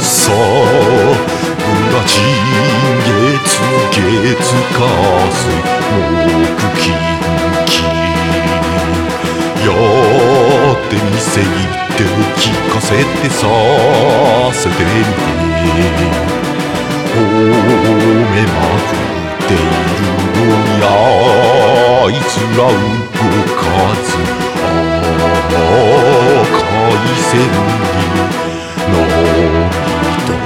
さブラジン月月火水木金金やってみせいって聞かせてさせてみて褒めまくっているのにあいつら動かず赤い線にのびと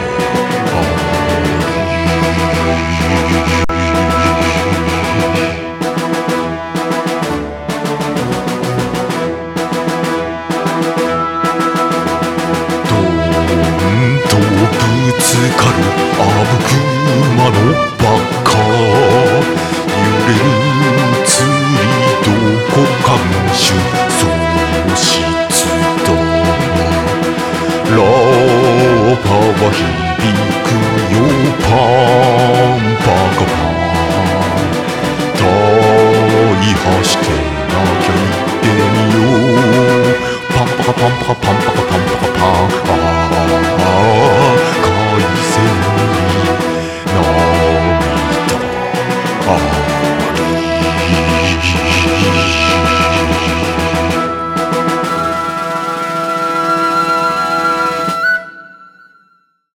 どんとぶつかるあぶくまのばっか揺れる釣りどこかんしゅ喪失だ